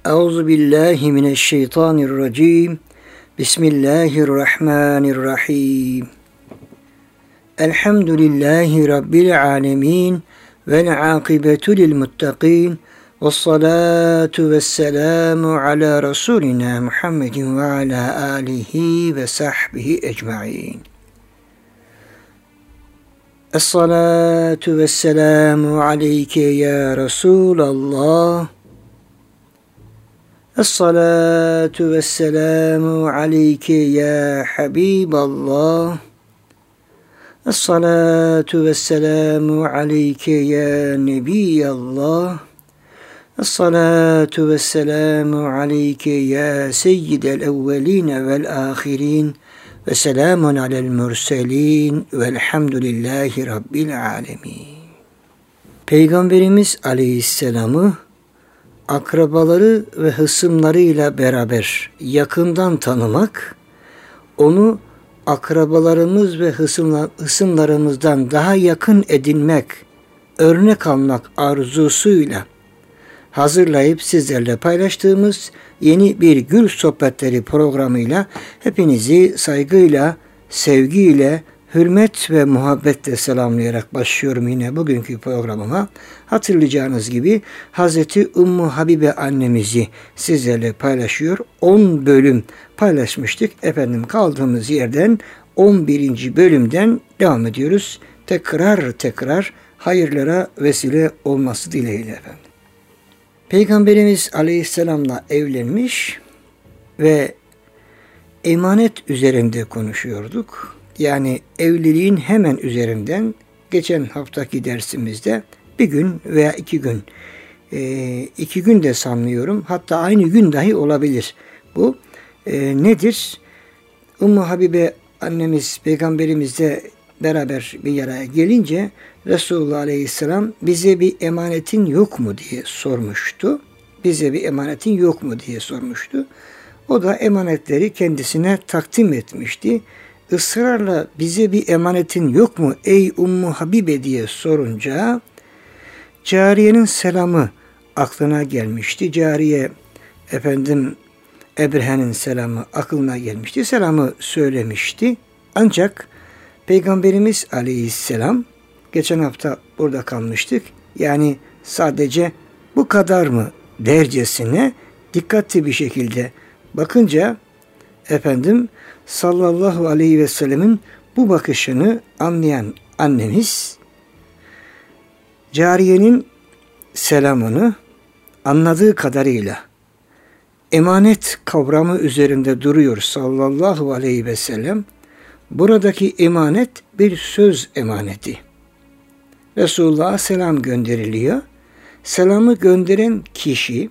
Euzu billahi mineşşeytanirracim. Bismillahirrahmanirrahim. Elhamdülillahi rabbil alamin vel akibetu lil muttaqin. Vessalatu vesselamu ala rasulina Muhammedin ve ala alihi ve sahbihi ecmaîn. Esselatu vesselamu aleyke ya Resulallah. Esselatu vesselamu aleyke ya Habiballah. Esselatu vesselamu aleyke ya Nebiyallah. Esselatu vesselamu aleyke ya Seyyidel evveline vel ahirin. Ve selamun alel mürselin velhamdülillahi rabbil alemin. Peygamberimiz Aleyhisselam'ı akrabaları ve hısımlarıyla beraber yakından tanımak, onu akrabalarımız ve hısımlarımızdan daha yakın edinmek, örnek almak arzusuyla hazırlayıp sizlerle paylaştığımız yeni bir Gül Sohbetleri programıyla hepinizi saygıyla, sevgiyle, hürmet ve muhabbetle selamlayarak başlıyorum yine bugünkü programıma. Hatırlayacağınız gibi Hazreti Ümmü Habibe annemizi sizlerle paylaşıyor. 10 bölüm paylaşmıştık. Kaldığımız yerden 11. bölümden devam ediyoruz. Tekrar hayırlara vesile olması dileğiyle efendim. Peygamberimiz Aleyhisselam'la evlenmiş ve emanet üzerinde konuşuyorduk. Yani evliliğin hemen üzerinden geçen haftaki dersimizde bir gün veya 2 gün, 2 gün de sanmıyorum, hatta aynı gün dahi olabilir. Bu nedir? Ümmü Habibe annemiz Peygamberimizle beraber bir araya gelince Resulullah Aleyhisselam bize bir emanetin yok mu diye sormuştu. O da emanetleri kendisine takdim etmişti. Israrla bize bir emanetin yok mu ey Ümmü Habibe diye sorunca cariyenin selamı aklına gelmişti. Cariye Ebrehe'nin selamı aklına gelmişti. Selamı söylemişti. Ancak Peygamberimiz Aleyhisselam, geçen hafta burada kalmıştık, yani sadece bu kadar mı dercesine dikkatli bir şekilde bakınca sallallahu aleyhi ve sellemin bu bakışını anlayan annemiz cariyenin selamını anladığı kadarıyla emanet kavramı üzerinde duruyor sallallahu aleyhi ve sellem. Buradaki emanet bir söz emaneti. Resulullah'a selam gönderiliyor. Selamı gönderen kişi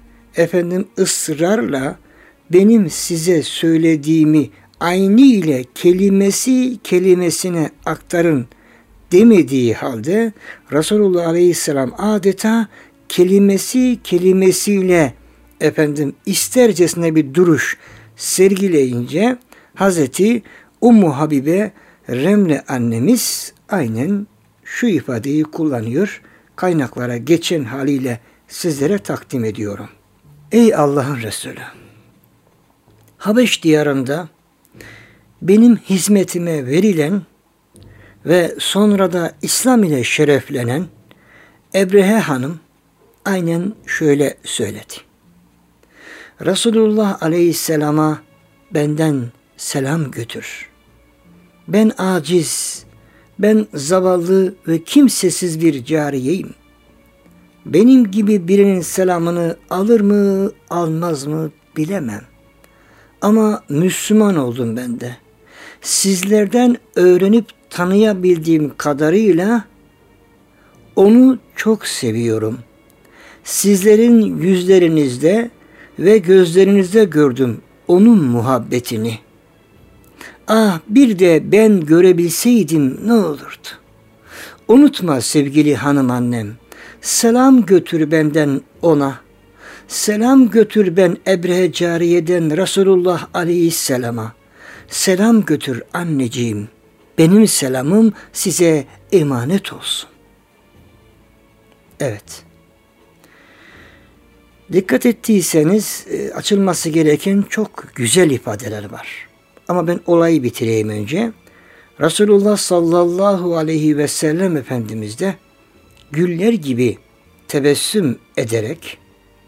ısrarla benim size söylediğimi aynı ile kelimesine aktarın demediği halde Resulullah Aleyhisselam adeta kelimesiyle istercesine bir duruş sergileyince Hazreti Ümmü Habibe Remle annemiz aynen şu ifadeyi kullanıyor. Kaynaklara geçen haliyle sizlere takdim ediyorum. Ey Allah'ın Resulü! Habeş diyarında benim hizmetime verilen ve sonra da İslam ile şereflenen Ebrehe Hanım aynen şöyle söyledi. Resulullah Aleyhisselam'a benden selam götür. Ben aciz, ben zavallı ve kimsesiz bir cariyeyim. Benim gibi birinin selamını alır mı, almaz mı bilemem. Ama Müslüman oldum ben de. Sizlerden öğrenip tanıyabildiğim kadarıyla onu çok seviyorum. Sizlerin yüzlerinizde ve gözlerinizde gördüm onun muhabbetini. Ah, bir de ben görebilseydim ne olurdu? Unutma sevgili hanım annem. Selam götür benden ona. Selam götür ben Ebrehe Cariye'den Resulullah Aleyhisselam'a. Selam götür anneciğim. Benim selamım size emanet olsun. Evet. Dikkat ettiyseniz açılması gereken çok güzel ifadeler var. Ama ben olayı bitireyim önce. Resulullah sallallahu aleyhi ve sellem Efendimiz de güller gibi tebessüm ederek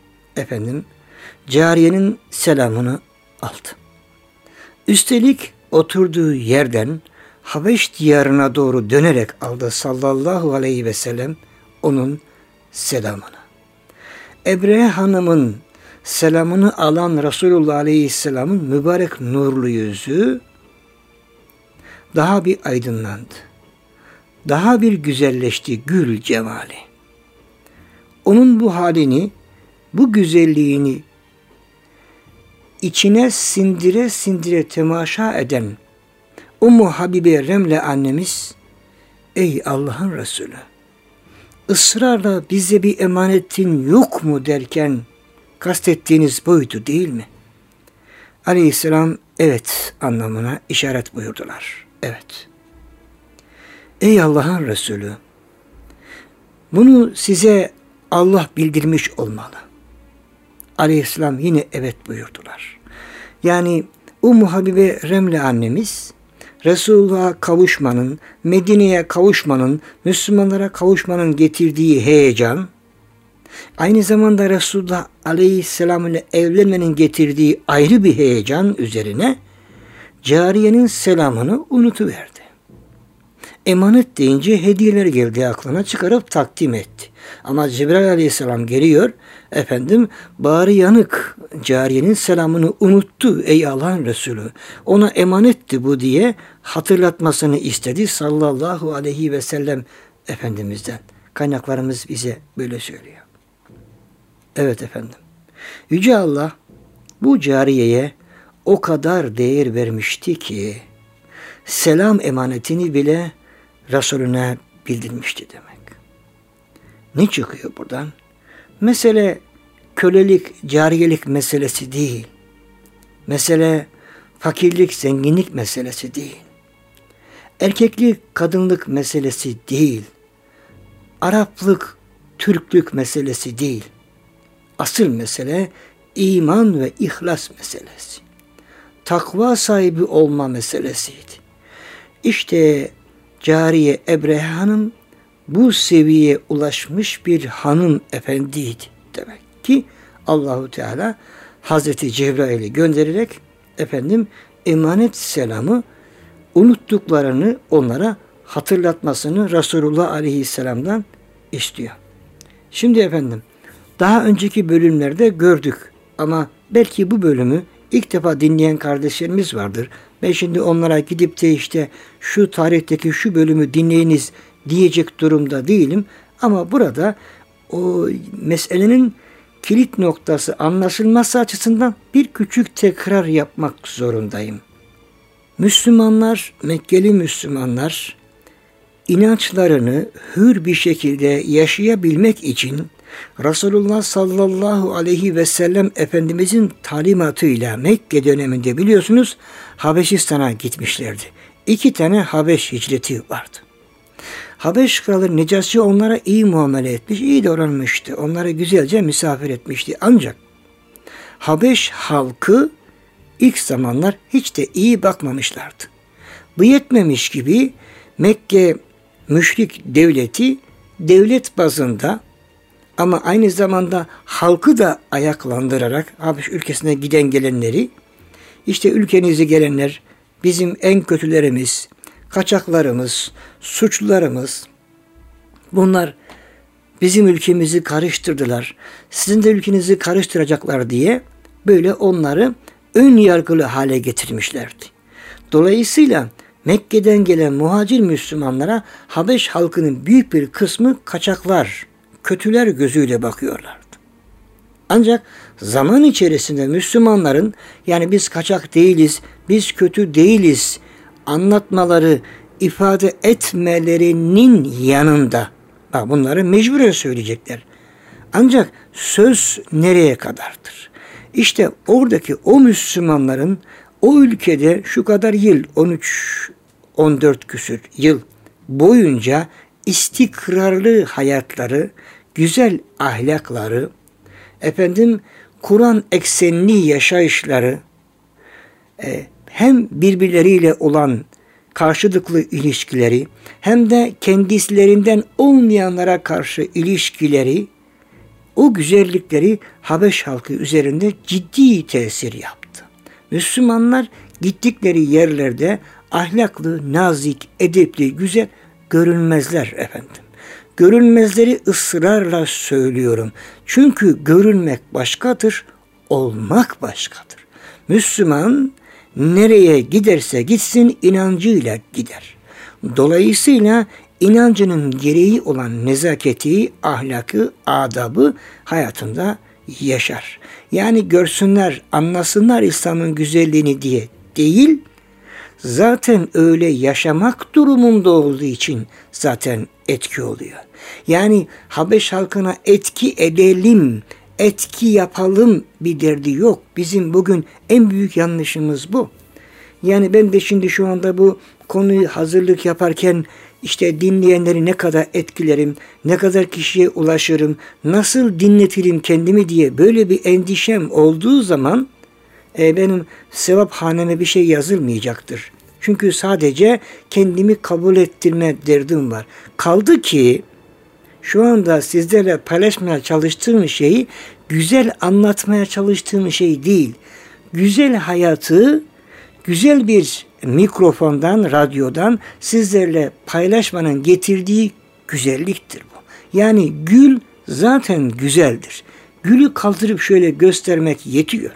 cariyenin selamını aldı. Üstelik oturduğu yerden Habeş diyarına doğru dönerek aldı sallallahu aleyhi ve sellem onun selamını. Ebrehe Hanım'ın selamını alan Resulullah Aleyhisselam'ın mübarek nurlu yüzü daha bir aydınlandı. Daha bir güzelleşti gül cemali. Onun bu halini, bu güzelliğini içine sindire sindire temaşa eden Ummu Habibe Remle annemiz, ey Allah'ın Resulü, ısrarla bize bir emanetin yok mu derken kastettiğiniz buydu değil mi? Aleyhisselam evet anlamına işaret buyurdular. Evet. Ey Allah'ın Resulü, bunu size Allah bildirmiş olmalı. Aleyhisselam yine evet buyurdular. Yani Ummu Habibe Remle annemiz Resulullah'a kavuşmanın, Medine'ye kavuşmanın, Müslümanlara kavuşmanın getirdiği heyecan, aynı zamanda Resulullah Aleyhisselam ile evlenmenin getirdiği ayrı bir heyecan üzerine cariyenin selamını unutuverdi. Emanet deyince hediyeler geldi aklına, çıkarıp takdim etti. Ama Cebrail Aleyhisselam geliyor, bari yanık cariyenin selamını unuttu ey Allah'ın Resulü. Ona emanetti bu diye hatırlatmasını istedi sallallahu aleyhi ve sellem Efendimiz'den. Kaynaklarımız bize böyle söylüyor. Evet efendim. Yüce Allah bu cariyeye o kadar değer vermişti ki selam emanetini bile Resulüne bildirmişti demek. Ne çıkıyor buradan? Mesele kölelik, cariyelik meselesi değil. Mesele fakirlik, zenginlik meselesi değil. Erkeklik, kadınlık meselesi değil. Araplık, Türklük meselesi değil. Asıl mesele iman ve ihlas meselesi. Takva sahibi olma meselesiydi. İşte cariye Ebrehe Hanım bu seviyeye ulaşmış bir hanım efendiydi demek ki Allahu Teala Hazreti Cebrail'i göndererek emanet selamı unuttuklarını onlara hatırlatmasını Resulullah Aleyhisselam'dan istiyor. Şimdi daha önceki bölümlerde gördük ama belki bu bölümü ilk defa dinleyen kardeşlerimiz vardır. Ben şimdi onlara gidip de işte şu tarihteki şu bölümü dinleyiniz diyecek durumda değilim. Ama burada o meselenin kilit noktası anlaşılması açısından bir küçük tekrar yapmak zorundayım. Müslümanlar, Mekkeli Müslümanlar inançlarını hür bir şekilde yaşayabilmek için Resulullah sallallahu aleyhi ve sellem Efendimizin talimatıyla Mekke döneminde biliyorsunuz Habeşistan'a gitmişlerdi. 2 tane Habeş hicreti vardı. Habeş kralı Necasi onlara iyi muamele etmiş, iyi davranmıştı. Onları güzelce misafir etmişti. Ancak Habeş halkı ilk zamanlar hiç de iyi bakmamışlardı. Bu yetmemiş gibi Mekke müşrik devleti devlet bazında ama aynı zamanda halkı da ayaklandırarak Habeş ülkesine giden gelenleri, işte ülkenize gelenler bizim en kötülerimiz, kaçaklarımız, suçlularımız, bunlar bizim ülkemizi karıştırdılar, sizin de ülkenizi karıştıracaklar diye böyle onları ön yargılı hale getirmişlerdi. Dolayısıyla Mekke'den gelen muhacir Müslümanlara Habeş halkının büyük bir kısmı kaçaklar, kötüler gözüyle bakıyorlardı. Ancak zaman içerisinde Müslümanların yani biz kaçak değiliz, biz kötü değiliz anlatmaları, ifade etmelerinin yanında bunları mecburen söyleyecekler. Ancak söz nereye kadardır? İşte oradaki o Müslümanların o ülkede şu kadar yıl, 13-14 küsür yıl boyunca istikrarlı hayatları, güzel ahlakları, Kur'an eksenli yaşayışları, hem birbirleriyle olan karşılıklı ilişkileri hem de kendilerinden olmayanlara karşı ilişkileri, o güzellikleri Habeş halkı üzerinde ciddi tesir yaptı. Müslümanlar gittikleri yerlerde ahlaklı, nazik, edepli, güzel görünmezler efendim. Görünmezleri ısrarla söylüyorum. Çünkü görünmek başkadır, olmak başkadır. Müslüman nereye giderse gitsin inancıyla gider. Dolayısıyla inancının gereği olan nezaketi, ahlakı, adabı hayatında yaşar. Yani görsünler, anlasınlar İslam'ın güzelliğini diye değil, zaten öyle yaşamak durumunda olduğu için zaten etki oluyor. Yani Habeş halkına etki edelim, etki yapalım bir derdi yok. Bizim bugün en büyük yanlışımız bu. Yani ben de şimdi şu anda bu konuyu hazırlık yaparken işte dinleyenleri ne kadar etkilerim, ne kadar kişiye ulaşırım, nasıl dinletirim kendimi diye böyle bir endişem olduğu zaman benim sevaphaneme bir şey yazılmayacaktır. Çünkü sadece kendimi kabul ettirme derdim var. Kaldı ki şu anda sizlerle paylaşmaya çalıştığım şeyi güzel anlatmaya çalıştığım şey değil. Güzel hayatı güzel bir mikrofondan, radyodan sizlerle paylaşmanın getirdiği güzelliktir bu. Yani gül zaten güzeldir. Gülü kaldırıp şöyle göstermek yetiyor.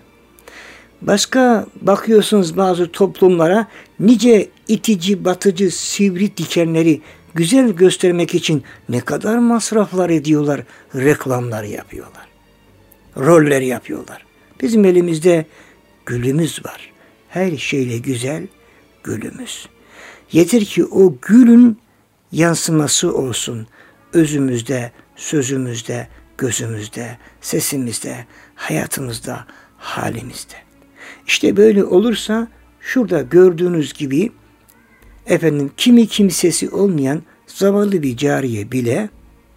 Başka bakıyorsunuz bazı toplumlara nice itici, batıcı, sivri dikenleri güzel göstermek için ne kadar masraflar ediyorlar, reklamlar yapıyorlar, roller yapıyorlar. Bizim elimizde gülümüz var. Her şeyle güzel gülümüz. Yeter ki o gülün yansıması olsun özümüzde, sözümüzde, gözümüzde, sesimizde, hayatımızda, halimizde. İşte böyle olursa şurada gördüğünüz gibi kimi kimsesi olmayan zavallı bir cariye bile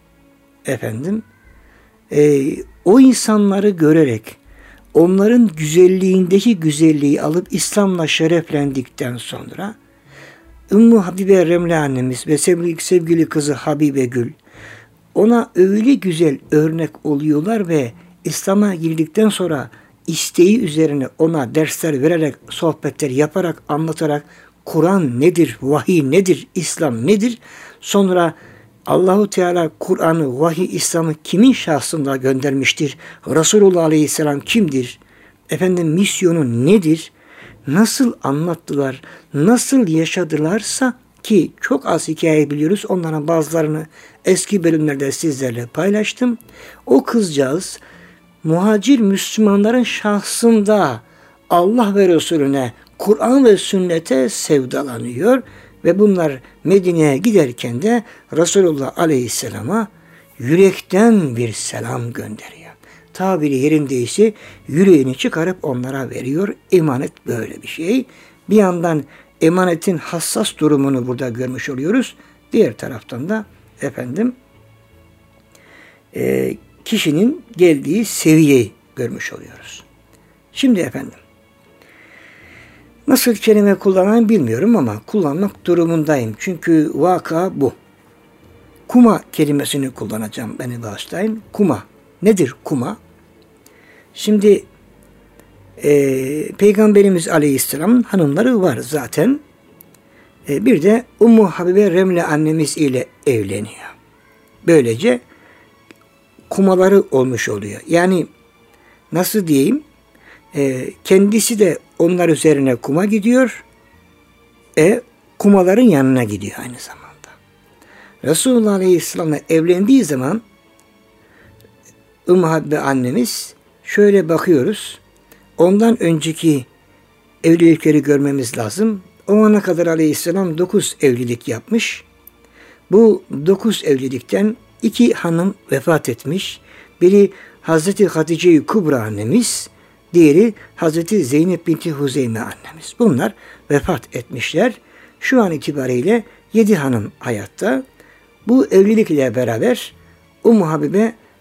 o insanları görerek onların güzelliğindeki güzelliği alıp İslam'la şereflendikten sonra Ümmü Habibe Remle annemiz ve sevgili kızı Habibe Gül ona öyle güzel örnek oluyorlar ve İslam'a girdikten sonra isteği üzerine ona dersler vererek, sohbetler yaparak, anlatarak Kur'an nedir, vahiy nedir, İslam nedir? Sonra Allahu Teala Kur'an'ı, vahiy, İslam'ı kimin şahsında göndermiştir? Resulullah Aleyhisselam kimdir? Misyonu nedir? Nasıl anlattılar, nasıl yaşadılarsa ki çok az hikaye biliyoruz. Onların bazılarını eski bölümlerde sizlerle paylaştım. O kızcağız muhacir Müslümanların şahsında Allah ve Resulüne, Kur'an ve sünnete sevdalanıyor ve bunlar Medine'ye giderken de Resulullah Aleyhisselam'a yürekten bir selam gönderiyor. Tabiri yerindeyse yüreğini çıkarıp onlara veriyor. Emanet böyle bir şey. Bir yandan emanetin hassas durumunu burada görmüş oluyoruz. Diğer taraftan da kişinin geldiği seviyeyi görmüş oluyoruz. Şimdi nasıl kelime kullanayım bilmiyorum ama kullanmak durumundayım. Çünkü vaka bu. Kuma kelimesini kullanacağım, beni bağışlayın. Kuma. Nedir kuma? Şimdi Peygamberimiz Aleyhisselam'ın hanımları var zaten. Bir de Ümmü Habibe Remle annemiz ile evleniyor. Böylece kumaları olmuş oluyor. Yani nasıl diyeyim? Kendisi de onlar üzerine kuma gidiyor. Kumaların yanına gidiyor aynı zamanda. Resulullah Aleyhisselam'la evlendiği zaman Ümmü Habibe annemiz şöyle bakıyoruz. Ondan önceki evlilikleri görmemiz lazım. O ana kadar Aleyhisselam 9 evlilik yapmış. Bu 9 evlilikten 2 hanım vefat etmiş. Biri Hazreti Hatice-i Kubra annemiz, diğeri Hazreti Zeynep binti Huzeyme annemiz. Bunlar vefat etmişler. Şu an itibariyle 7 hanım hayatta. Bu evlilikle beraber Ümmü Habibe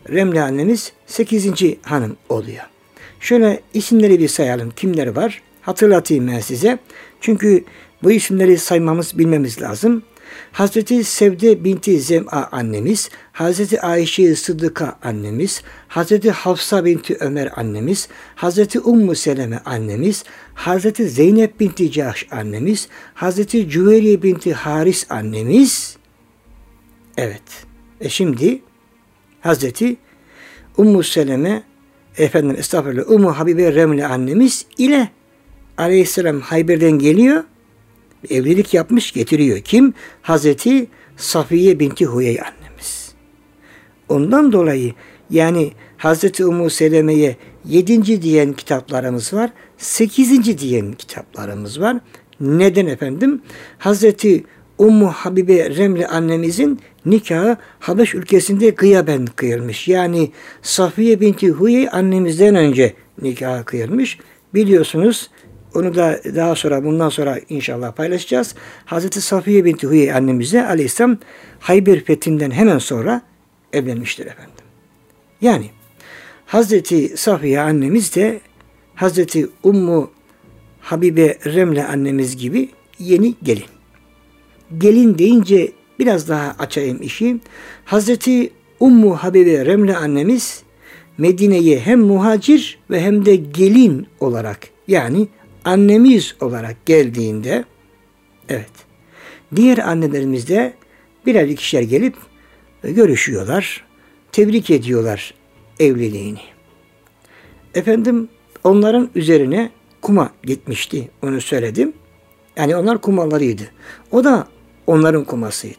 Remle annemiz 8. hanım oluyor. Şöyle isimleri bir sayalım. Kimler var? Hatırlatayım ben size. Çünkü bu isimleri saymamız, bilmemiz lazım. Hazreti Sevde binti Zem'a annemiz, Hazreti Ayşe Sıddıka annemiz, Hazreti Hafsa binti Ömer annemiz, Hazreti Ummu Seleme annemiz, Hazreti Zeynep binti Cahş annemiz, Hazreti Cüveyriye binti Haris annemiz. Evet. Şimdi Hazreti Ummu Seleme, Ummu Habibe Remle annemiz ile Aleyhisselam Hayber'den geliyor. Evlilik yapmış, getiriyor. Kim? Hazreti Safiye binti Huyey annemiz. Ondan dolayı yani Hazreti Ummu Seleme'ye 7. diyen kitaplarımız var. 8. diyen kitaplarımız var. Neden efendim? Hazreti Ummu Habibe Remle annemizin nikahı Habeş ülkesinde gıyaben kıyılmış. Yani Safiye binti Huyey annemizden önce nikahı kıyılmış. Biliyorsunuz, onu da daha sonra, bundan sonra inşallah paylaşacağız. Hazreti Safiye binti Huyey annemizle Aleyhisselam Hayber fethinden hemen sonra evlenmiştir efendim. Yani Hazreti Safiye annemiz de Hazreti Ummu Habibe Remle annemiz gibi yeni gelin. Gelin deyince biraz daha açayım işi. Hazreti Ummu Habibe Remle annemiz Medine'ye hem muhacir ve hem de gelin olarak, yani annemiz olarak geldiğinde, evet, diğer annelerimiz de birer ikişer gelip görüşüyorlar, tebrik ediyorlar evliliğini. Efendim, onların üzerine kuma gitmişti, onu söyledim. Yani onlar kumalarıydı. O da onların kumasıydı.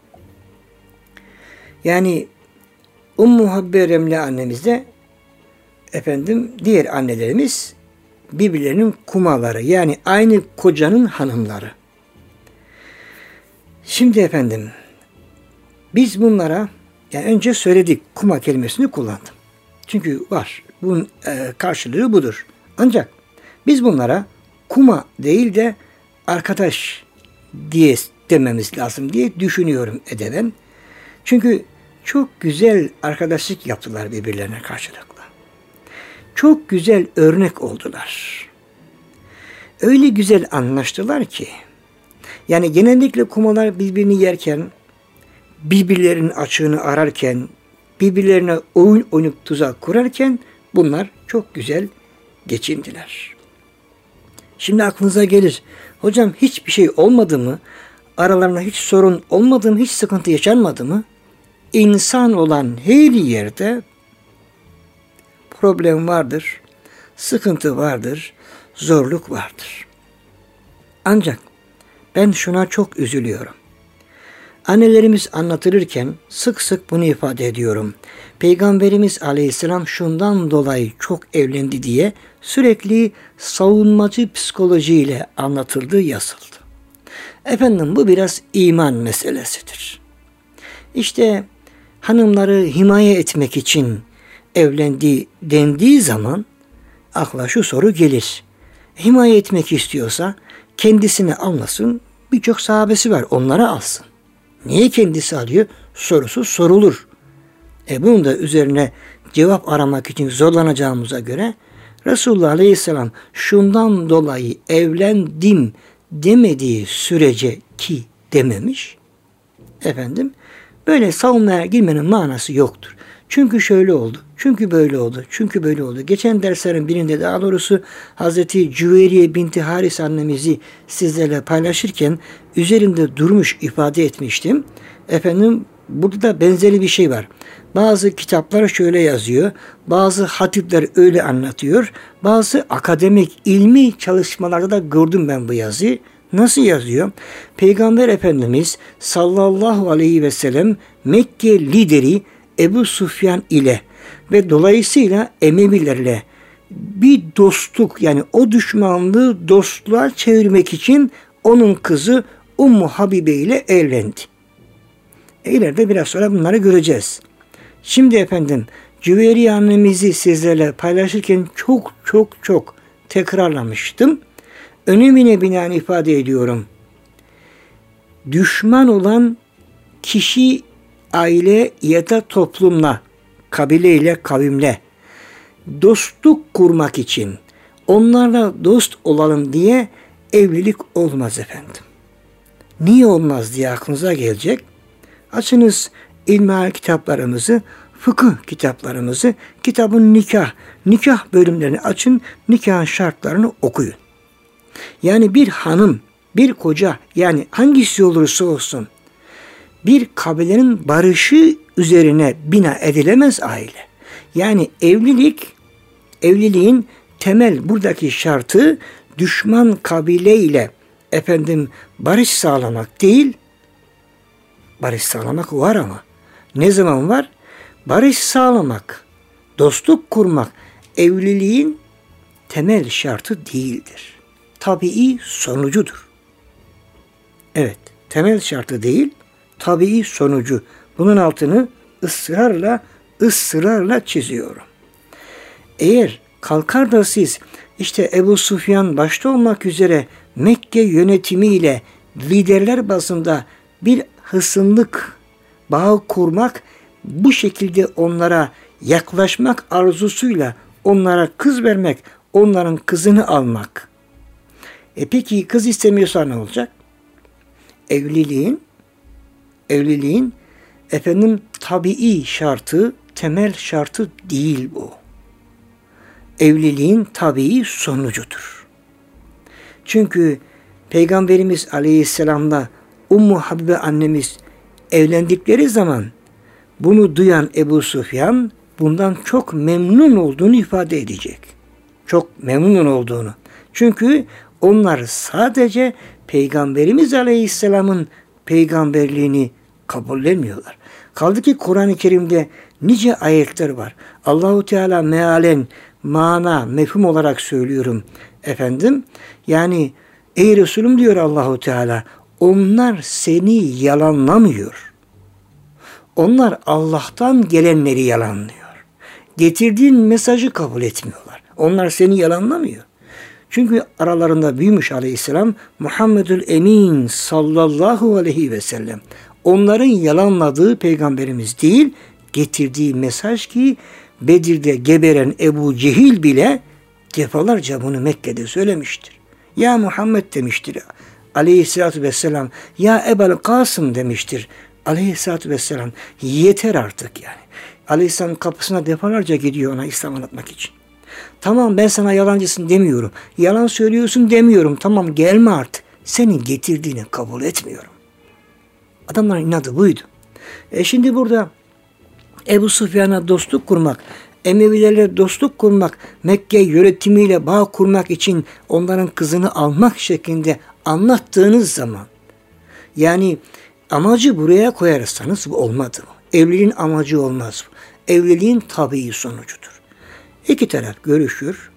Yani Ummu Habibe Remle annemiz de efendim diğer annelerimiz birbirlerinin kumaları, yani aynı kocanın hanımları. Şimdi efendim biz bunlara, yani önce söyledik, kuma kelimesini kullandım. Çünkü var. Bunun karşılığı budur. Ancak biz bunlara kuma değil de arkadaş diye dememiz lazım diye düşünüyorum edeben. Çünkü çok güzel arkadaşlık yaptılar birbirlerine karşılıklı. Çok güzel örnek oldular. Öyle güzel anlaştılar ki, yani genellikle kumalar birbirini yerken, birbirlerinin açığını ararken, birbirlerine oyun oynayıp tuzak kurarken bunlar çok güzel geçindiler. Şimdi aklınıza gelir, hocam hiçbir şey olmadı mı? Aralarında hiç sorun olmadı mı? Hiç sıkıntı yaşanmadı mı? İnsan olan her yerde problem vardır, sıkıntı vardır, zorluk vardır. Ancak ben şuna çok üzülüyorum. Annelerimiz anlatılırken sık sık bunu ifade ediyorum. Peygamberimiz Aleyhisselam şundan dolayı çok evlendi diye sürekli savunmacı psikolojiyle anlatıldı, yazıldı. Efendim bu biraz iman meselesidir. İşte hanımları himaye etmek için evlendi dendiği zaman akla şu soru gelir. Himaye etmek istiyorsa kendisini almasın, birçok sahabesi var, onlara alsın. Niye kendisi alıyor? Sorusu sorulur. Bunun da üzerine cevap aramak için zorlanacağımıza göre Resulullah Aleyhisselam şundan dolayı evlendim demediği sürece, ki dememiş, efendim böyle savunmaya girmenin manası yoktur. Çünkü şöyle oldu, çünkü böyle oldu, çünkü böyle oldu. Geçen derslerin birinde daha doğrusu Hazreti Cüveyriye binti Haris annemizi sizlerle paylaşırken üzerinde durmuş ifade etmiştim. Efendim burada da benzeri bir şey var. Bazı kitaplar şöyle yazıyor, bazı hatipler öyle anlatıyor, bazı akademik ilmi çalışmalarda da gördüm ben bu yazıyı. Nasıl yazıyor? Peygamber Efendimiz sallallahu aleyhi ve sellem Mekke lideri Ebu Sufyan ile ve dolayısıyla Emevilerle bir dostluk, yani o düşmanlığı dostluğa çevirmek için onun kızı Ummu Habibe ile evlendi. İleride biraz sonra bunları göreceğiz. Şimdi efendim Cüveyriye annemizi sizlerle paylaşırken çok tekrarlamıştım. Önemine binaen ifade ediyorum. Düşman olan kişi, aile ya da toplumla kabileyle, kavimle dostluk kurmak için onlarla dost olalım diye evlilik olmaz efendim. Niye olmaz diye aklınıza gelecek. Açınız ilmihal kitaplarımızı, fıkıh kitaplarımızı, kitabın nikah bölümlerini açın, nikahın şartlarını okuyun. Yani bir hanım, bir koca, yani hangisi olursa olsun bir kabilenin barışı üzerine bina edilemez aile. Yani evliliğin temel buradaki şartı düşman kabile ile barış sağlamak değil. Barış sağlamak var ama ne zaman var? Barış sağlamak, dostluk kurmak evliliğin temel şartı değildir. Tabii sonucudur. Evet, temel şartı değil, tabii sonucu. Bunun altını ısrarla çiziyorum. Eğer kalkar da siz işte Ebu Sufyan başta olmak üzere Mekke yönetimiyle liderler bazında bir hısımlık bağı kurmak, bu şekilde onlara yaklaşmak arzusuyla onlara kız vermek, onların kızını almak. Peki kız istemiyorsa ne olacak? Evliliğin tabii şartı, temel şartı değil bu. Evliliğin tabii sonucudur. Çünkü Peygamberimiz Aleyhisselam'la Ummu Habibe annemiz evlendikleri zaman bunu duyan Ebu Sufyan bundan çok memnun olduğunu ifade edecek. Çok memnun olduğunu. Çünkü onlar sadece Peygamberimiz Aleyhisselam'ın peygamberliğini kabullenmiyorlar. Kaldı ki Kur'an-ı Kerim'de nice ayetler var. Allahu Teala mealen, mefhum olarak söylüyorum efendim. Yani ey Resulüm diyor Allahu Teala, onlar seni yalanlamıyor. Onlar Allah'tan gelenleri yalanlıyor. Getirdiğin mesajı kabul etmiyorlar. Onlar seni yalanlamıyor. Çünkü aralarında büyümüş Aleyhisselam Muhammedül Emin sallallahu aleyhi ve sellem. Onların yalanladığı peygamberimiz değil, getirdiği mesaj ki Bedir'de geberen Ebu Cehil bile defalarca bunu Mekke'de söylemiştir. Ya Muhammed demiştir Aleyhisselatü vesselam. Ya Ebel Kasım demiştir Aleyhisselatü vesselam. Yeter artık yani. Aleyhisselam kapısına defalarca gidiyor ona İslam anlatmak için. Tamam ben sana yalancısın demiyorum. Yalan söylüyorsun demiyorum. Tamam gelme artık. Senin getirdiğini kabul etmiyorum. Adamların inadı buydu. Şimdi burada Ebu Sufyan'a dostluk kurmak, Emevilerle dostluk kurmak, Mekke yönetimiyle bağ kurmak için onların kızını almak şeklinde anlattığınız zaman, yani amacı buraya koyarsanız bu olmadı bu. Evliliğin amacı olmaz bu. Evliliğin tabii sonucudur. İki taraf görüşür.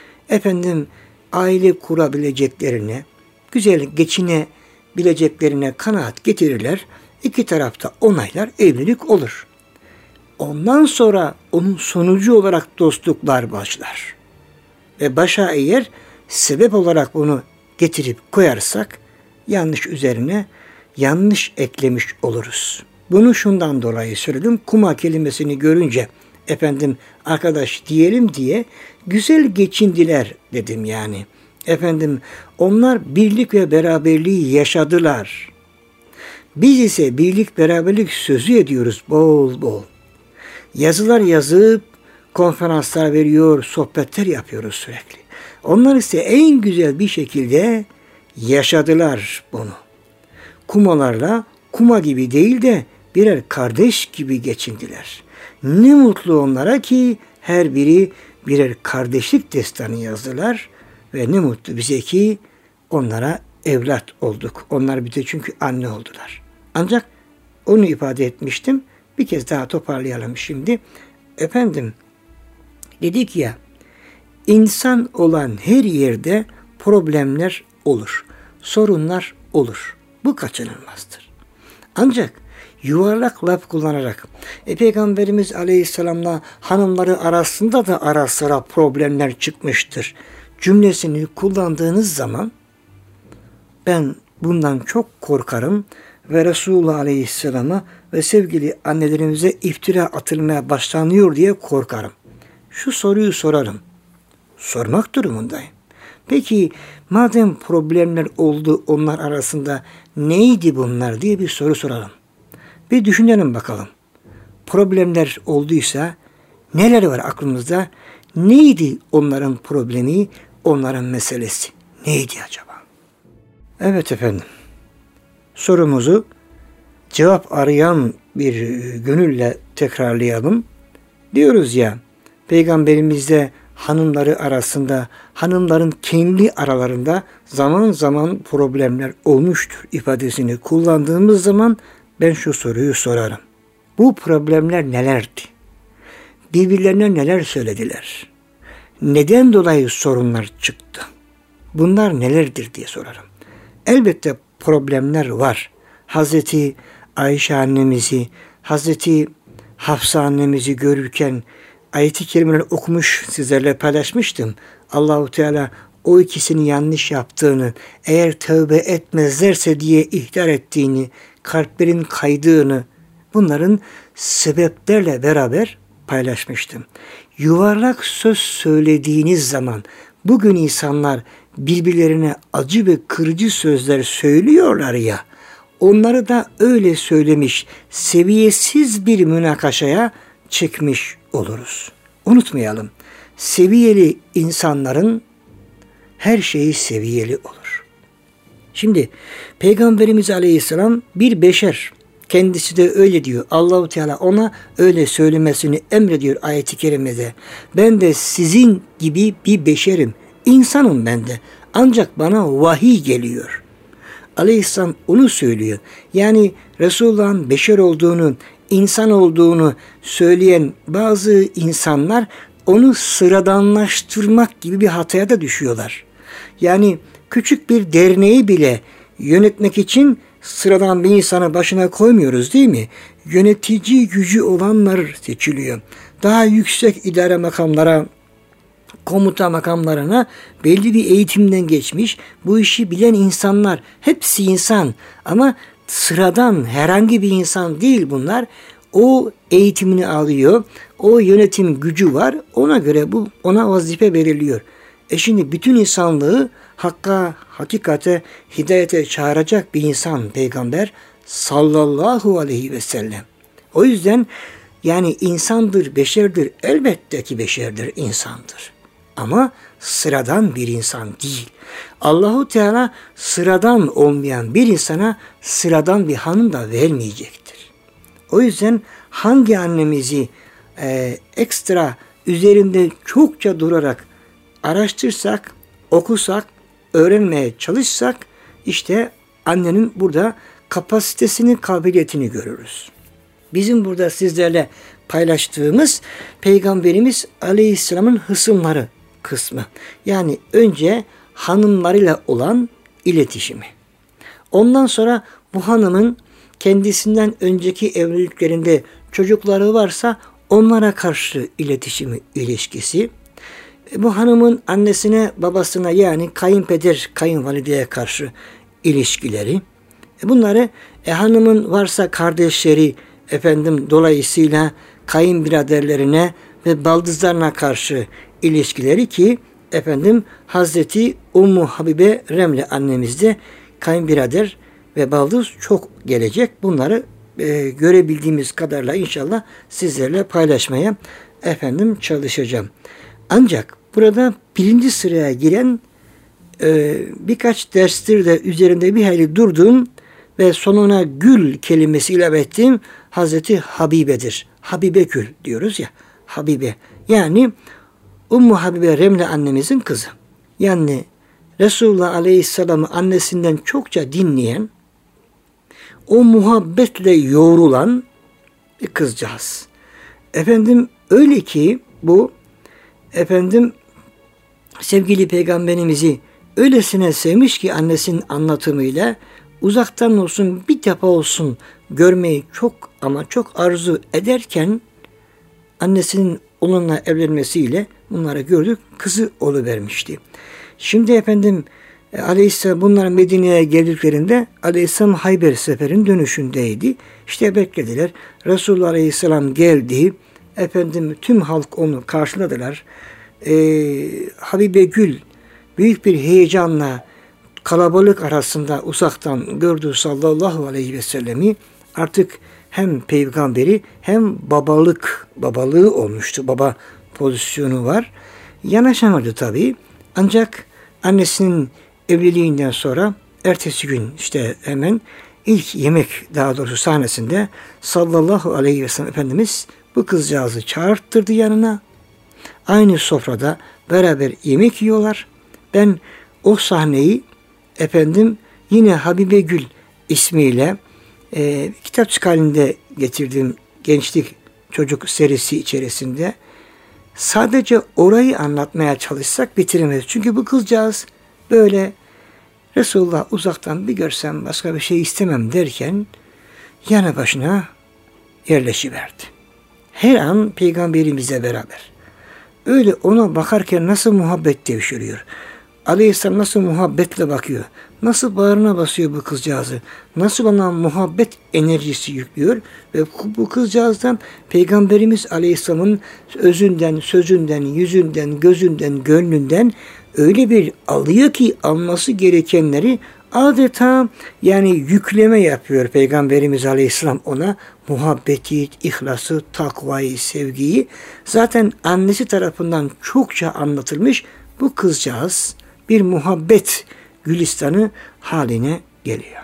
Aile kurabileceklerine, güzel geçinebileceklerine kanaat getirirler. İki tarafta onaylar, evlilik olur. Ondan sonra onun sonucu olarak dostluklar başlar. Ve başa eğer sebep olarak bunu getirip koyarsak yanlış üzerine yanlış eklemiş oluruz. Bunu şundan dolayı söyledim. Kuma kelimesini görünce arkadaş diyelim diye güzel geçindiler dedim yani. Onlar birlik ve beraberliği yaşadılar. Biz ise birlik beraberlik sözü ediyoruz bol bol. Yazılar yazıp konferanslar veriyor, sohbetler yapıyoruz sürekli. Onlar ise en güzel bir şekilde yaşadılar bunu. Kumalarla kuma gibi değil de birer kardeş gibi geçindiler. Ne mutlu onlara ki her biri birer kardeşlik destanı yazdılar ve ne mutlu bize ki onlara evlat olduk. Onlar bize çünkü anne oldular. Ancak onu ifade etmiştim. Bir kez daha toparlayalım şimdi. Dedik ya, insan olan her yerde problemler olur, sorunlar olur. Bu kaçınılmazdır. Ancak yuvarlak laf kullanarak Peygamberimiz Aleyhisselam'la hanımları arasında da ara sıra problemler çıkmıştır cümlesini kullandığınız zaman ben bundan çok korkarım ve Resulullah Aleyhisselam'a ve sevgili annelerimize iftira atılmaya başlanıyor diye korkarım. Şu soruyu sorarım. Sormak durumundayım. Peki madem problemler oldu onlar arasında neydi bunlar diye bir soru soralım. Bir düşünelim bakalım. Problemler olduysa neler var aklımızda? Neydi onların problemi, onların meselesi? Neydi acaba? Evet efendim. Sorumuzu cevap arayan bir gönülle tekrarlayalım. Diyoruz ya, Peygamberimizde hanımları arasında, hanımların kendi aralarında zaman zaman problemler olmuştur ifadesini kullandığımız zaman ben şu soruyu sorarım. Bu problemler nelerdi? Birbirlerine neler söylediler? Neden dolayı sorunlar çıktı? Bunlar nelerdir diye sorarım. Elbette problemler var. Hazreti Ayşe annemizi, Hazreti Hafsa annemizi görürken ayet-i kerimeleri okumuş, sizlerle paylaşmıştım. Allahu Teala o ikisinin yanlış yaptığını, eğer tövbe etmezlerse diye ihtar ettiğini, kalplerin kaydığını, bunların sebeplerle beraber paylaşmıştım. Yuvarlak söz söylediğiniz zaman bugün insanlar birbirlerine acı ve kırıcı sözler söylüyorlar ya, onları da öyle söylemiş, seviyesiz bir münakaşaya çekmiş oluruz. Unutmayalım, seviyeli insanların her şeyi seviyeli olur. Şimdi Peygamberimiz Aleyhisselam bir beşer. Kendisi de öyle diyor. Allahu Teala ona öyle söylemesini emrediyor ayet-i kerimede. Ben de sizin gibi bir beşerim. İnsanım ben de. Ancak bana vahiy geliyor. Aleyhisselam onu söylüyor. Yani Resulullah'ın beşer olduğunu, insan olduğunu söyleyen bazı insanlar onu sıradanlaştırmak gibi bir hataya da düşüyorlar. Yani küçük bir derneği bile yönetmek için sıradan bir insanı başına koymuyoruz değil mi? Yönetici gücü olanlar seçiliyor. Daha yüksek idare makamlara, komuta makamlarına belli bir eğitimden geçmiş, bu işi bilen insanlar, hepsi insan ama sıradan herhangi bir insan değil bunlar. O eğitimini alıyor, o yönetim gücü var, ona göre ona vazife veriliyor. Şimdi bütün insanlığı hakka, hakikate, hidayete çağıracak bir insan Peygamber sallallahu aleyhi ve sellem. O yüzden yani insandır, beşerdir, elbette ki beşerdir, insandır. Ama sıradan bir insan değil. Allahu Teala sıradan olmayan bir insana sıradan bir hanım da vermeyecektir. O yüzden hangi annemizi ekstra üzerinde çokça durarak araştırsak, okusak, öğrenmeye çalışsak işte annenin burada kapasitesini, kabiliyetini görürüz. Bizim burada sizlerle paylaştığımız Peygamberimiz Aleyhisselam'ın hısımları kısmı. Yani önce hanımlarıyla olan iletişimi. Ondan sonra bu hanımın kendisinden önceki evliliklerinde çocukları varsa onlara karşı iletişimi, ilişkisi. Bu hanımın annesine, babasına yani kayınpeder, kayınvalideye karşı ilişkileri. Bunları hanımın varsa kardeşleri, dolayısıyla kayınbiraderlerine ve baldızlarına karşı ilişkileri ki Hazreti Ummu Habibe Remle annemizde kayınbirader ve baldız çok gelecek. Bunları görebildiğimiz kadarıyla inşallah sizlerle paylaşmaya çalışacağım. Ancak burada birinci sıraya giren birkaç derstir de üzerinde bir hayli durduğum ve sonuna gül kelimesi ilave ettiğim Hazreti Habibe'dir. Habibe Gül diyoruz ya. Habibe. Yani Ummu Habibe Remle annemizin kızı. Yani Resulullah Aleyhisselam'ı annesinden çokça dinleyen, o muhabbetle yoğrulan bir kızcağız. Öyle ki bu sevgili Peygamberimizi öylesine sevmiş ki annesinin anlatımıyla uzaktan olsun bir defa olsun görmeyi çok ama çok arzu ederken annesinin onunla evlenmesiyle bunları gördük, kızı oluvermişti. Şimdi Aleyhisselam bunlar Medine'ye geldiklerinde Aleyhisselam Hayber seferinin dönüşündeydi. İşte beklediler. Resulullah Aleyhisselam geldi. Efendim tüm halk onu karşıladılar. Habibe Gül büyük bir heyecanla kalabalık arasında uzaktan gördü sallallahu aleyhi ve sellemi. Artık hem peygamberi hem babalığı olmuştu. Baba pozisyonu var. Yanaşamadı tabii. Ancak annesinin evliliğinden sonra ertesi gün işte hemen ilk yemek daha doğrusu sahnesinde sallallahu aleyhi ve sellem Efendimiz bu kızcağızı çağırttırdı yanına. Aynı sofrada beraber yemek yiyorlar. Ben o sahneyi yine Habibe Gül ismiyle kitapçık halinde getirdiğim gençlik çocuk serisi içerisinde sadece orayı anlatmaya çalışsak bitiremeyiz. Çünkü bu kızcağız böyle Resulullah uzaktan bir görsem başka bir şey istemem derken yanı başına yerleşiverdi. Her an Peygamberimizle beraber. Öyle ona bakarken nasıl muhabbet devşiriyor. Aleyhisselam nasıl muhabbetle bakıyor. Nasıl bağrına basıyor bu kızcağızı. Nasıl ona muhabbet enerjisi yüklüyor. Ve bu kızcağızdan Peygamberimiz Aleyhisselam'ın özünden, sözünden, yüzünden, gözünden, gönlünden öyle bir alıyor ki alması gerekenleri adeta yani yükleme yapıyor Peygamberimiz Aleyhisselam ona. Muhabbeti, ihlası, takvayı, sevgiyi zaten annesi tarafından çokça anlatılmış bu kızcağız bir muhabbet gülistanı haline geliyor.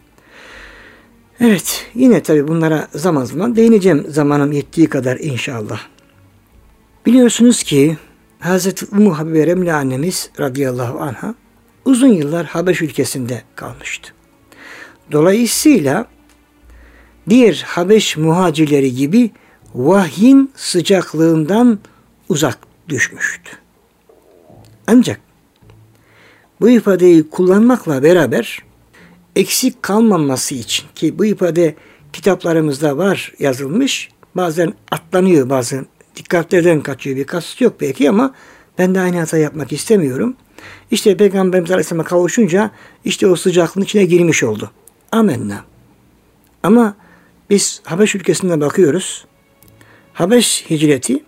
Evet, yine tabii bunlara zaman zaman değineceğim zamanım yettiği kadar inşallah. Biliyorsunuz ki Hazreti Ummu Habibe Remle annemiz radıyallahu anha uzun yıllar Habeş ülkesinde kalmıştı. Dolayısıyla diğer Habeş muhacirleri gibi vahyin sıcaklığından uzak düşmüştü. Ancak bu ifadeyi kullanmakla beraber eksik kalmaması için ki bu ifade kitaplarımızda var yazılmış, bazen atlanıyor, bazen dikkatlerden kaçıyor, bir kasıt yok belki ama ben de aynı hata yapmak istemiyorum. İşte Peygamberimiz Aleyhisselam'a kavuşunca işte o sıcaklığın içine girmiş oldu. Amenna. Ama biz Habeş ülkesine bakıyoruz. Habeş hicreti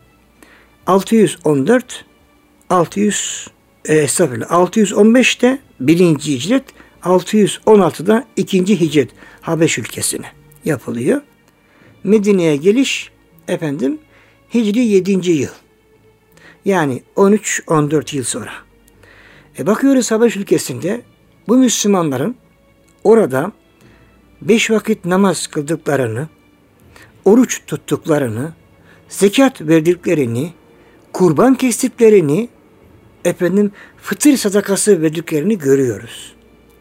615'te birinci hicret, 616'da ikinci hicret Habeş ülkesine yapılıyor. Medine'ye geliş Hicri 7. yıl. Yani 13-14 yıl sonra. Bakıyoruz Habeş ülkesinde bu Müslümanların orada 5 vakit namaz kıldıklarını, oruç tuttuklarını, zekat verdiklerini, kurban kestiklerini, fıtır sadakası verdiklerini görüyoruz.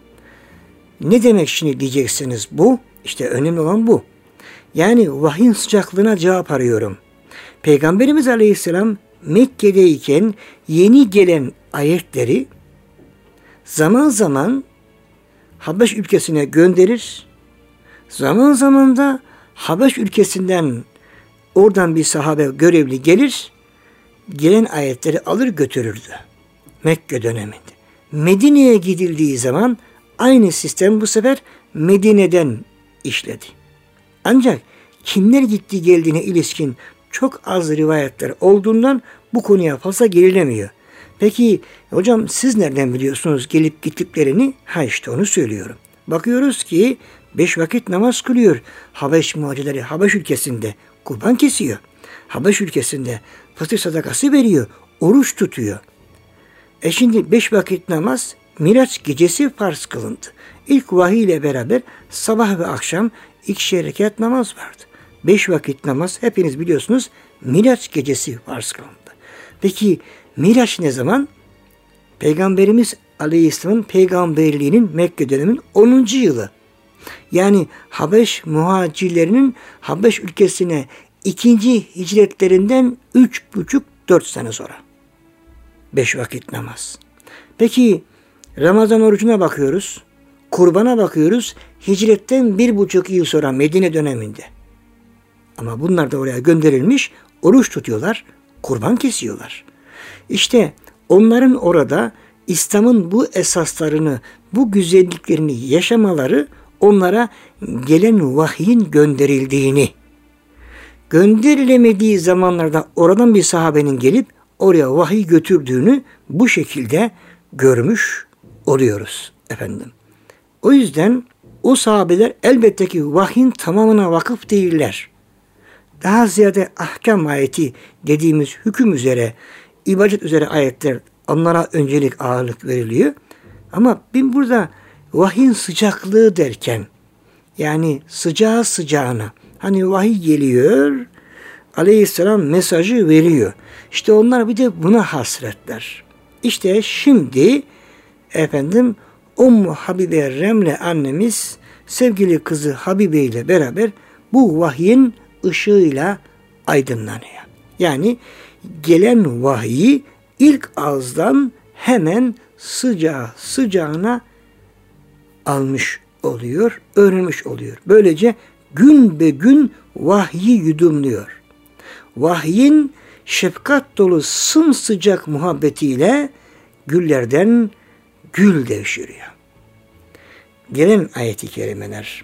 Ne demek şimdi diyeceksiniz bu? İşte önemli olan bu. Yani vahyin sıcaklığına cevap arıyorum. Peygamberimiz Aleyhisselam Mekke'deyken yeni gelen ayetleri zaman zaman Habeş ülkesine gönderir. Zaman zaman da Habeş ülkesinden oradan bir sahabe görevli gelir. Gelen ayetleri alır götürürdü. Mekke döneminde. Medine'ye gidildiği zaman aynı sistem bu sefer Medine'den işledi. Ancak kimler gitti geldiğine ilişkin çok az rivayetler olduğundan bu konuya fazla girilemiyor. Peki hocam siz nereden biliyorsunuz gelip gittiklerini? İşte onu söylüyorum. Bakıyoruz ki 5 vakit namaz kılıyor. Habeş muhacirleri Habeş ülkesinde kurban kesiyor. Habeş ülkesinde fıtır sadakası veriyor. Oruç tutuyor. Şimdi 5 vakit namaz Miraç gecesi farz kılındı. İlk vahiy ile beraber sabah ve akşam 2 rekat namaz vardı. 5 vakit namaz hepiniz biliyorsunuz Miraç gecesi farz kılındı. Peki Miraç ne zaman? Peygamberimiz Aleyhisselam'ın peygamberliğinin Mekke döneminin 10. yılı. Yani Habeş muhacirlerinin Habeş ülkesine 2. hicretlerinden 3,5-4 sene sonra. 5 vakit namaz. Peki Ramazan orucuna bakıyoruz. Kurbana bakıyoruz. Hicretten 1,5 yıl sonra Medine döneminde. Ama bunlar da oraya gönderilmiş. Oruç tutuyorlar. Kurban kesiyorlar. İşte onların orada İslam'ın bu esaslarını, bu güzelliklerini yaşamaları onlara gelen vahyin gönderildiğini, gönderilemediği zamanlarda oradan bir sahabenin gelip oraya vahiy götürdüğünü bu şekilde görmüş oluyoruz efendim. O yüzden o sahabeler elbette ki vahyin tamamına vakıf değiller. Daha ziyade ahkam ayeti dediğimiz hüküm üzere, ibadet üzere ayetler, onlara öncelik ağırlık veriliyor. Ama ben burada vahyin sıcaklığı derken, yani sıcağı sıcağına, hani vahiy geliyor, Aleyhisselam mesajı veriyor. İşte onlar bir de buna hasretler. İşte şimdi efendim Ummu Habibe Remle annemiz sevgili kızı Habibe ile beraber bu vahyin ışığıyla aydınlanıyor. Yani gelen vahiyi ilk ağızdan hemen sıcağına almış oluyor, öğrenmiş oluyor. Böylece gün be gün vahyi yudumluyor. Vahyin şefkat dolu sımsıcak muhabbetiyle güllerden gül devşiriyor. Gelen ayet-i kerimeler.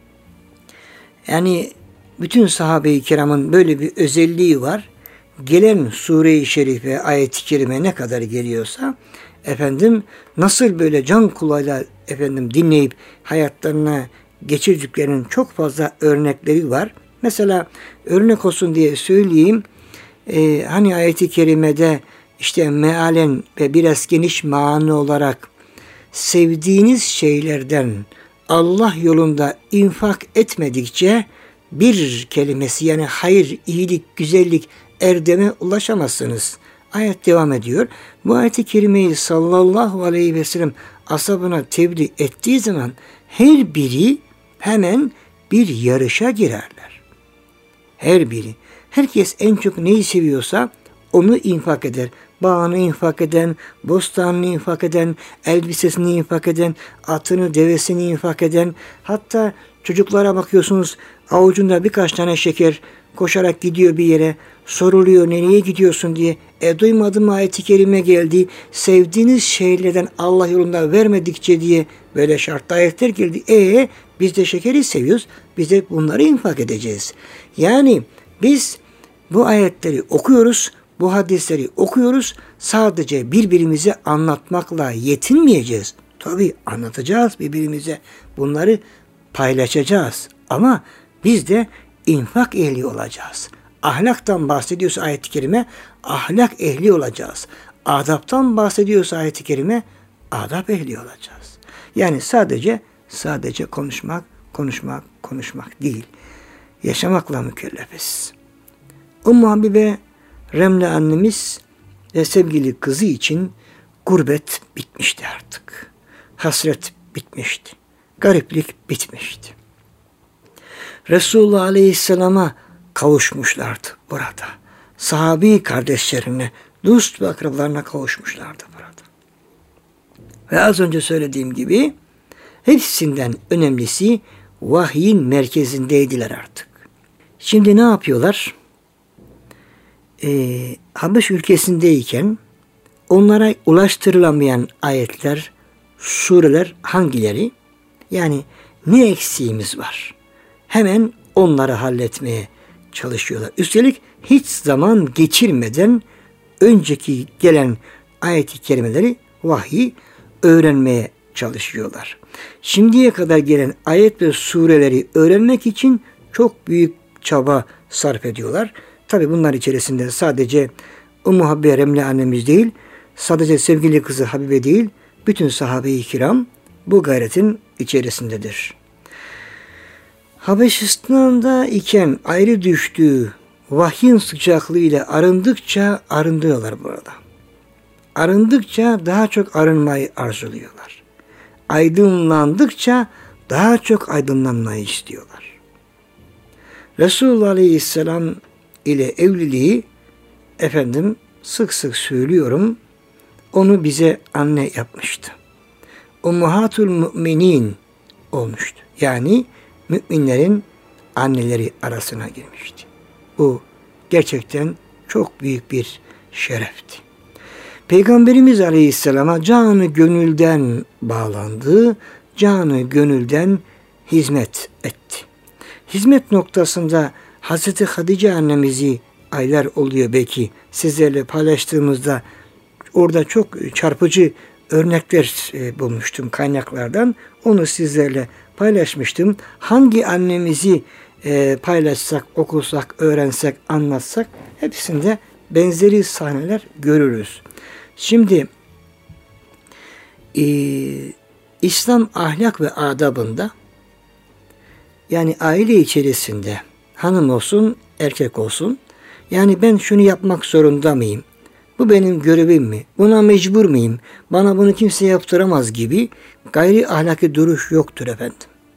Yani bütün sahabe-i kiramın böyle bir özelliği var. Gelen sure-i şerife, ayet-i kerime ne kadar geliyorsa efendim nasıl böyle can kulağıyla efendim dinleyip hayatlarına geçirdiklerinin çok fazla örnekleri var. Mesela örnek olsun diye söyleyeyim. Hani ayet-i kerimede işte mealen ve biraz geniş mani olarak sevdiğiniz şeylerden Allah yolunda infak etmedikçe bir kelimesi yani hayır, iyilik, güzellik, erdeme ulaşamazsınız. Ayet devam ediyor. Bu ayet-i kerimeyi sallallahu aleyhi ve sellem ashabına tebliğ ettiği zaman her biri hemen bir yarışa girerler. Her biri. Herkes en çok neyi seviyorsa onu infak eder. Bağını infak eden, bostanını infak eden, elbisesini infak eden, atını, devesini infak eden, hatta çocuklara bakıyorsunuz avucunda birkaç tane şeker koşarak gidiyor bir yere, soruluyor nereye gidiyorsun diye. Duymadım ayet-i kerime geldi, sevdiğiniz şeylerden Allah yolunda vermedikçe diye böyle şartlı ayetler geldi. Biz de şekeri seviyoruz, biz de bunları infak edeceğiz. Yani biz bu ayetleri okuyoruz, bu hadisleri okuyoruz, sadece birbirimize anlatmakla yetinmeyeceğiz. Tabii anlatacağız birbirimize, bunları paylaşacağız ama biz de infak ehli olacağız. Ahlaktan bahsediyorsa ayet-i kerime, ahlak ehli olacağız. Adaptan bahsediyorsa ayet-i kerime, adap ehli olacağız. Yani sadece konuşmak değil. Yaşamakla mükellefiz. Ummu Habibe Remle annemiz ve sevgili kızı için gurbet bitmişti artık. Hasret bitmişti. Gariplik bitmişti. Resulullah Aleyhisselam'a kavuşmuşlardı burada. Sahabi kardeşlerine, dost ve akrabalarına kavuşmuşlardı burada. Ve az önce söylediğim gibi hepsinden önemlisi vahyin merkezindeydiler artık. Şimdi ne yapıyorlar? Habeş ülkesindeyken onlara ulaştırılamayan ayetler, sureler hangileri? Yani ne eksiğimiz var? Hemen onları halletmeye çalışıyorlar. Üstelik hiç zaman geçirmeden önceki gelen ayet-i kerimeleri, vahyi öğrenmeye çalışıyorlar. Şimdiye kadar gelen ayet ve sureleri öğrenmek için çok büyük çaba sarf ediyorlar. Tabi bunlar içerisinde sadece Ummu Habibe Remle annemiz değil, sadece sevgili kızı Habibe değil, bütün sahabe-i kiram bu gayretin içerisindedir. Habeşistan'da iken ayrı düştüğü vahyin sıcaklığıyla arınıyorlar burada. Arındıkça daha çok arınmayı arzuluyorlar. Aydınlandıkça daha çok aydınlanmayı istiyorlar. Resulullah Aleyhisselam ile evliliği sık sık söylüyorum, onu bize anne yapmıştı. Ummahatul müminin olmuştu. Yani müminlerin anneleri arasına girmişti. Bu gerçekten çok büyük bir şerefti. Peygamberimiz Aleyhisselam'a canı gönülden bağlandı, canı gönülden hizmet etti. Hizmet noktasında Hazreti Hatice annemizi aylar oluyor belki sizlerle paylaştığımızda orada çok çarpıcı örnekler bulmuştum kaynaklardan. Onu sizlerle paylaşmıştım. Hangi annemizi paylaşsak, okursak, öğrensek, anlatsak hepsinde benzeri sahneler görürüz. Şimdi İslam ahlak ve adabında yani aile içerisinde hanım olsun, erkek olsun yani ben şunu yapmak zorunda mıyım? Bu benim görevim mi? Buna mecbur muyum? Bana bunu kimse yaptıramaz gibi gayri ahlaki duruş yoktur efendim.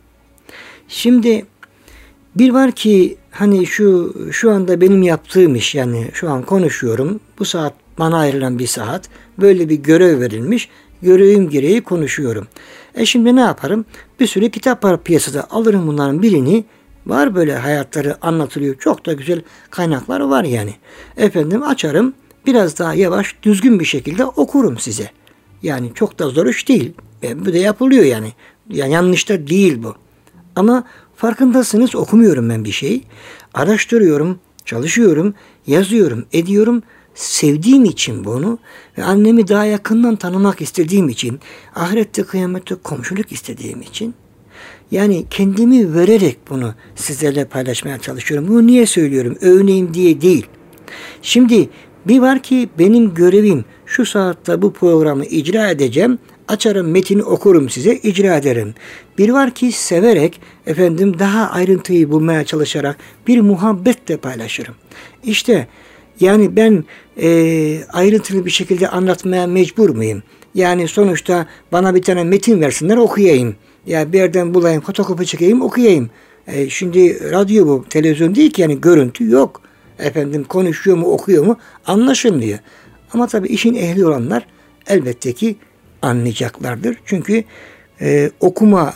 Şimdi bir var ki hani şu anda benim yaptığım iş yani şu an konuşuyorum. Bu saat bana ayrılan bir saat. Böyle bir görev verilmiş. Görevim gereği konuşuyorum. Şimdi ne yaparım? Bir sürü kitap var piyasada. Alırım bunların birini. Var böyle hayatları anlatılıyor. Çok da güzel kaynaklar var yani. Efendim açarım. Biraz daha yavaş, düzgün bir şekilde okurum size. Yani çok da zor iş değil. Bu da yapılıyor yani. Yani yanlış da değil bu. Ama farkındasınız okumuyorum ben bir şey. Araştırıyorum, çalışıyorum, yazıyorum, ediyorum. Sevdiğim için bunu ve annemi daha yakından tanımak istediğim için, ahirette kıyamette komşuluk istediğim için yani kendimi vererek bunu sizlerle paylaşmaya çalışıyorum. Bunu niye söylüyorum? Övüneyim diye değil. Şimdi bir var ki benim görevim şu saatte bu programı icra edeceğim. Açarım metini okurum size icra ederim. Bir var ki severek efendim daha ayrıntıyı bulmaya çalışarak bir muhabbetle paylaşırım. İşte yani ben ayrıntılı bir şekilde anlatmaya mecbur muyum? Yani sonuçta bana bir tane metin versinler okuyayım. Ya bir yerden bulayım, fotokopi çekeyim, okuyayım. Şimdi radyo bu, televizyon değil ki yani görüntü yok. Efendim konuşuyor mu, okuyor mu anlaşılmıyor. Ama tabii işin ehli olanlar elbette ki anlayacaklardır. Çünkü okuma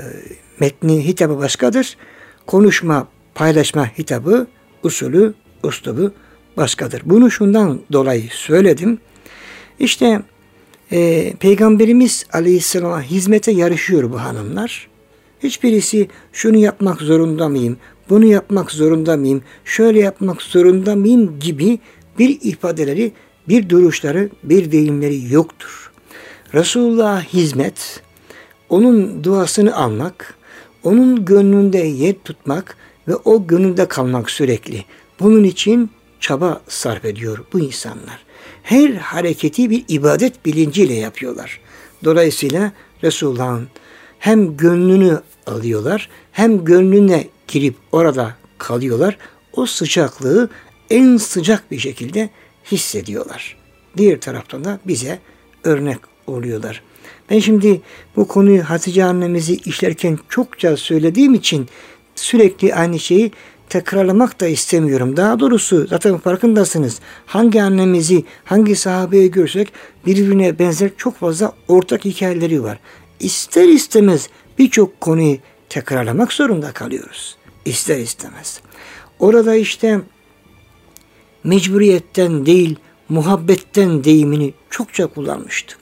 metni, hitabı başkadır. Konuşma, paylaşma hitabı, usulü, üslubu başkadır. Bunu şundan dolayı söyledim. İşte Peygamberimiz Aleyhisselam'a hizmete yarışıyor bu hanımlar. Hiçbirisi şunu yapmak zorunda mıyım, bunu yapmak zorunda mıyım, şöyle yapmak zorunda mıyım gibi bir ifadeleri, bir duruşları, bir deyimleri yoktur. Resulullah'a hizmet, onun duasını almak, onun gönlünde yer tutmak ve o gönlünde kalmak sürekli. Bunun için çaba sarf ediyor bu insanlar. Her hareketi bir ibadet bilinciyle yapıyorlar. Dolayısıyla Resulullah'ın hem gönlünü alıyorlar, hem gönlüne girip orada kalıyorlar. O sıcaklığı en sıcak bir şekilde hissediyorlar. Diğer taraftan da bize örnek oluyorlar. Ben şimdi bu konuyu Hatice annemizi işlerken çokça söylediğim için sürekli aynı şeyi tekrarlamak da istemiyorum. Daha doğrusu zaten farkındasınız. Hangi annemizi, hangi sahabeyi görsek birbirine benzer çok fazla ortak hikayeleri var. İster istemez birçok konuyu tekrarlamak zorunda kalıyoruz. İster istemez. Orada işte mecburiyetten değil, muhabbetten deyimini çokça kullanmıştık.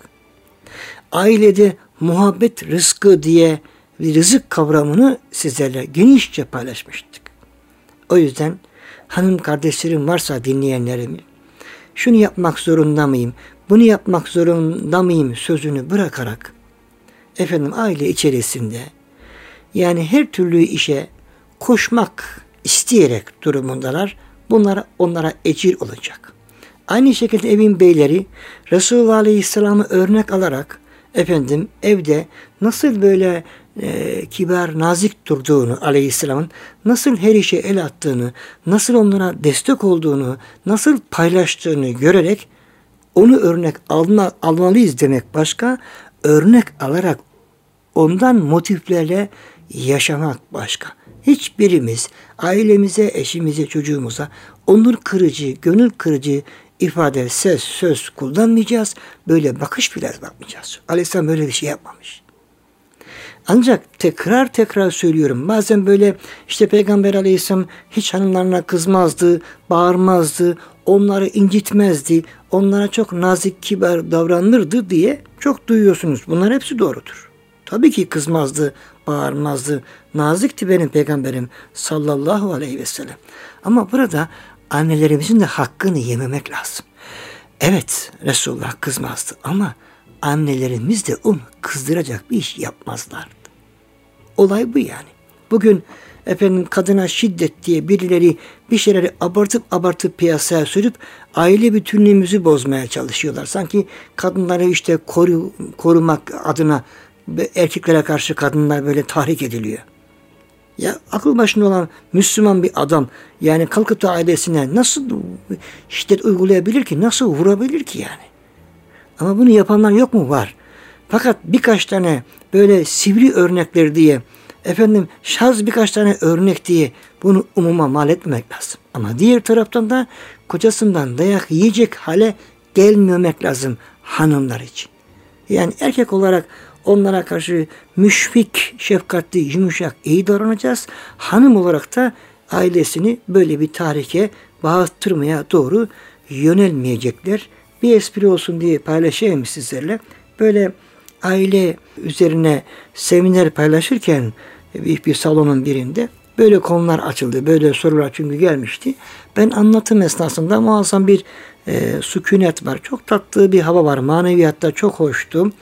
Ailede muhabbet rızkı diye bir rızık kavramını sizlerle genişçe paylaşmıştık. O yüzden hanım kardeşlerim varsa dinleyenlerim, şunu yapmak zorunda mıyım, bunu yapmak zorunda mıyım sözünü bırakarak efendim aile içerisinde yani her türlü işe koşmak isteyerek durumundalar. Bunlar onlara ecir olacak. Aynı şekilde evin beyleri Resulullah Aleyhisselam'ı örnek alarak efendim evde nasıl böyle kibar, nazik durduğunu Aleyhisselam'ın, nasıl her işe el attığını, nasıl onlara destek olduğunu, nasıl paylaştığını görerek onu örnek almalıyız demek başka, örnek alarak ondan motiflerle yaşamak başka. Hiçbirimiz ailemize, eşimize, çocuğumuza onur kırıcı, gönül kırıcı ifade, ses, söz kullanmayacağız. Böyle bakış bile bakmayacağız. Aleyhisselam böyle bir şey yapmamış. Ancak tekrar tekrar söylüyorum. Bazen böyle işte Peygamber Aleyhisselam hiç hanımlarına kızmazdı, bağırmazdı, onları incitmezdi, onlara çok nazik, kibar davranırdı diye çok duyuyorsunuz. Bunlar hepsi doğrudur. Tabii ki kızmazdı, bağırmazdı. Nazikti benim peygamberim sallallahu aleyhi ve sellem. Ama burada annelerimizin de hakkını yememek lazım. Evet, Resulullah kızmazdı ama annelerimiz de onu kızdıracak bir iş yapmazlardı. Olay bu yani. Bugün kadına şiddet diye birileri bir şeyleri abartıp piyasaya sürüp aile bütünlüğümüzü bozmaya çalışıyorlar. Sanki kadınları işte korumak adına erkeklere karşı kadınlar böyle tahrik ediliyor. Ya akıl başında olan Müslüman bir adam yani kalkıp da ailesine nasıl şiddet uygulayabilir ki? Nasıl vurabilir ki yani? Ama bunu yapanlar yok mu? Var. Fakat birkaç tane böyle sivri örnekler diye şaz birkaç tane örnek diye bunu umuma mal etmemek lazım. Ama diğer taraftan da kocasından dayak yiyecek hale gelmemek lazım hanımlar için. Yani erkek olarak onlara karşı müşfik, şefkatli, yumuşak, iyi davranacağız. Hanım olarak da ailesini böyle bir tahrike bağırtırmaya doğru yönelmeyecekler. Bir espri olsun diye paylaşayım sizlerle. Böyle aile üzerine seminer paylaşırken bir salonun birinde böyle konular açıldı. Böyle sorular çünkü gelmişti. Ben anlatım esnasında muazzam bir sükunet var. Çok tatlı bir hava var. Maneviyatta çok hoştu.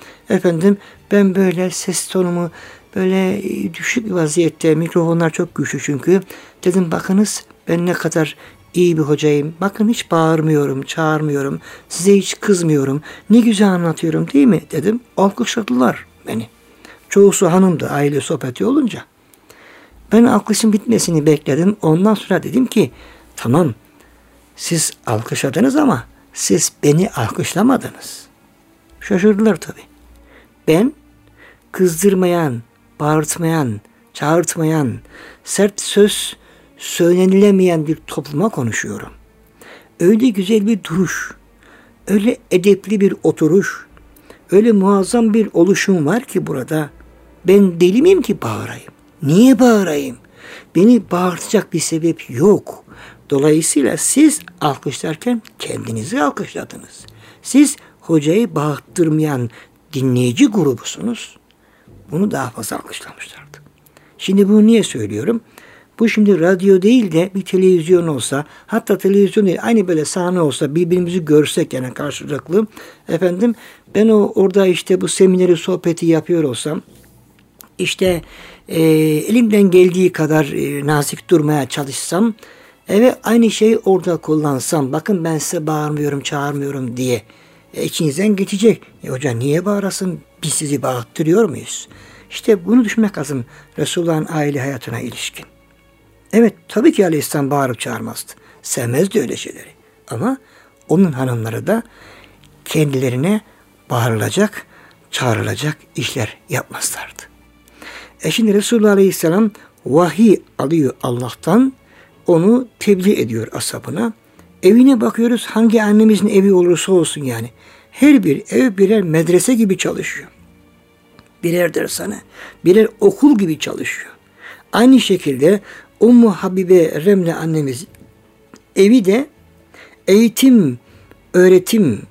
Ben böyle ses tonumu böyle düşük bir vaziyette, mikrofonlar çok güçlü çünkü. Dedim bakınız ben ne kadar iyi bir hocayım. Bakın hiç bağırmıyorum, çağırmıyorum. Size hiç kızmıyorum. Ne güzel anlatıyorum değil mi dedim. Alkışladılar beni. Çoğusu hanımdı aile sohbeti olunca. Ben alkışın bitmesini bekledim. Ondan sonra dedim ki tamam siz alkışladınız ama siz beni alkışlamadınız. Şaşırdılar tabii. Ben kızdırmayan, bağırtmayan, çağırtmayan, sert söz söylenilemeyen bir topluma konuşuyorum. Öyle güzel bir duruş, öyle edepli bir oturuş, öyle muazzam bir oluşum var ki burada. Ben deli miyim ki bağırayım? Niye bağırayım? Beni bağırtacak bir sebep yok. Dolayısıyla siz alkışlarken kendinizi alkışladınız. Siz hocayı bağırttırmayan dinleyici grubusunuz. Bunu daha fazla alkışlamışlardı. Şimdi bunu niye söylüyorum? Bu şimdi radyo değil de bir televizyon olsa, hatta televizyon değil, aynı böyle sahne olsa, birbirimizi görsek yani karşılıklı. Ben orada işte bu semineri, sohbeti yapıyor olsam, işte elimden geldiği kadar nazik durmaya çalışsam, aynı şeyi orada kullansam, bakın ben size bağırmıyorum, çağırmıyorum diye içinizden geçecek. Hoca niye bağırasın? Biz sizi bağırttırıyor muyuz? İşte bunu düşünmek lazım Resulullah'ın aile hayatına ilişkin. Evet tabii ki Aleyhisselam bağırıp çağırmazdı. Sevmezdi öyle şeyleri. Ama onun hanımları da kendilerine bağırılacak, çağrılacak işler yapmazlardı. Şimdi Resulullah Aleyhisselam vahiy alıyor Allah'tan, onu tebliğ ediyor ashabına. Evine bakıyoruz hangi annemizin evi olursa olsun yani. Her bir ev birer medrese gibi çalışıyor. Birer dershane, birer okul gibi çalışıyor. Aynı şekilde Ummu Habibe Remle annemiz evi de eğitim, öğretim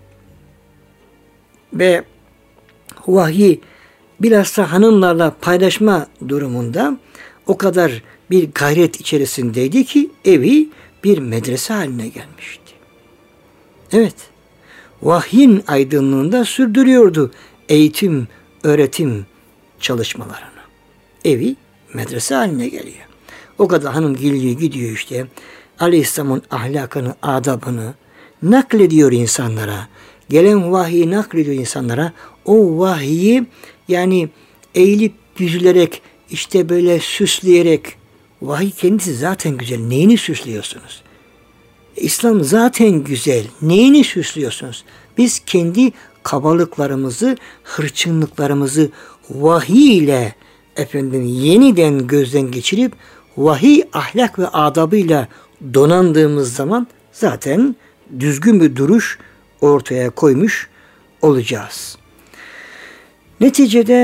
ve vahiy bilhassa hanımlarla paylaşma durumunda o kadar bir gayret içerisindeydi ki evi bir medrese haline gelmişti. Evet, vahyin aydınlığında sürdürüyordu eğitim, öğretim çalışmalarını. Evi medrese haline geliyor. O kadar hanım gidiyor işte. Aleyhisselam'ın ahlakını, adabını naklediyor insanlara. Gelen vahiyi naklediyor insanlara. O vahiyi yani eğilip büzülerek işte böyle süsleyerek, vahiy kendisi zaten güzel. Neyini süslüyorsunuz? İslam zaten güzel. Neyini süslüyorsunuz? Biz kendi kabalıklarımızı, hırçınlıklarımızı vahiy ile yeniden gözden geçirip vahiy ahlak ve adabıyla donandığımız zaman zaten düzgün bir duruş ortaya koymuş olacağız. Neticede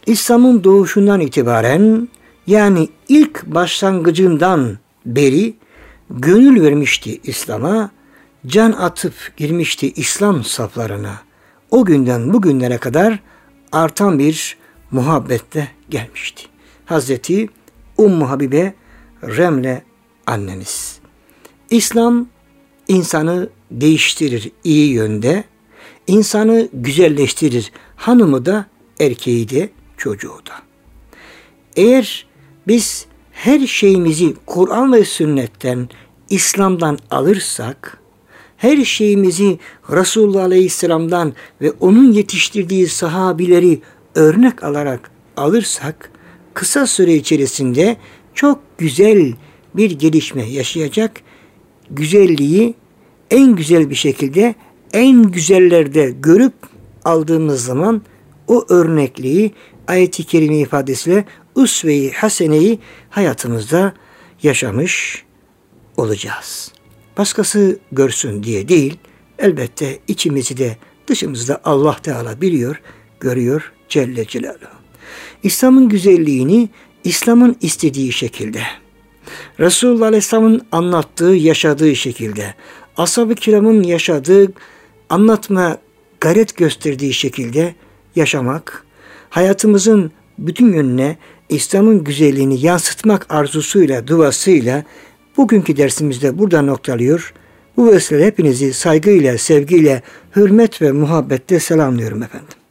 İslam'ın doğuşundan itibaren, yani ilk başlangıcından beri gönül vermişti İslam'a, can atıp girmişti İslam saflarına. O günden bugünlere kadar artan bir muhabbetle gelmişti. Hazreti Ummu Habibe Remle anneniz. İslam insanı değiştirir iyi yönde, insanı güzelleştirir, hanımı da erkeği de çocuğu da. Eğer biz her şeyimizi Kur'an ve sünnetten, İslam'dan alırsak, her şeyimizi Resulullah Aleyhisselam'dan ve onun yetiştirdiği sahabileri örnek alarak alırsak, kısa süre içerisinde çok güzel bir gelişme yaşayacak, güzelliği en güzel bir şekilde, en güzellerde görüp aldığımız zaman o örnekliği ayet-i kerime ifadesiyle usve-i haseneyi hayatımızda yaşamış olacağız. Başkası görsün diye değil, elbette içimizi de dışımızı da Allah Teala biliyor, görüyor Celle Celaluhu. İslam'ın güzelliğini İslam'ın istediği şekilde, Resulullah Aleyhisselam'ın anlattığı, yaşadığı şekilde, ashab-ı kiramın yaşadığı, anlatma, gayret gösterdiği şekilde yaşamak, hayatımızın bütün yönüne İslam'ın güzelliğini yansıtmak arzusuyla, duasıyla bugünkü dersimizde burada noktalıyor. Bu vesileyle hepinizi saygıyla, sevgiyle, hürmet ve muhabbetle selamlıyorum efendim.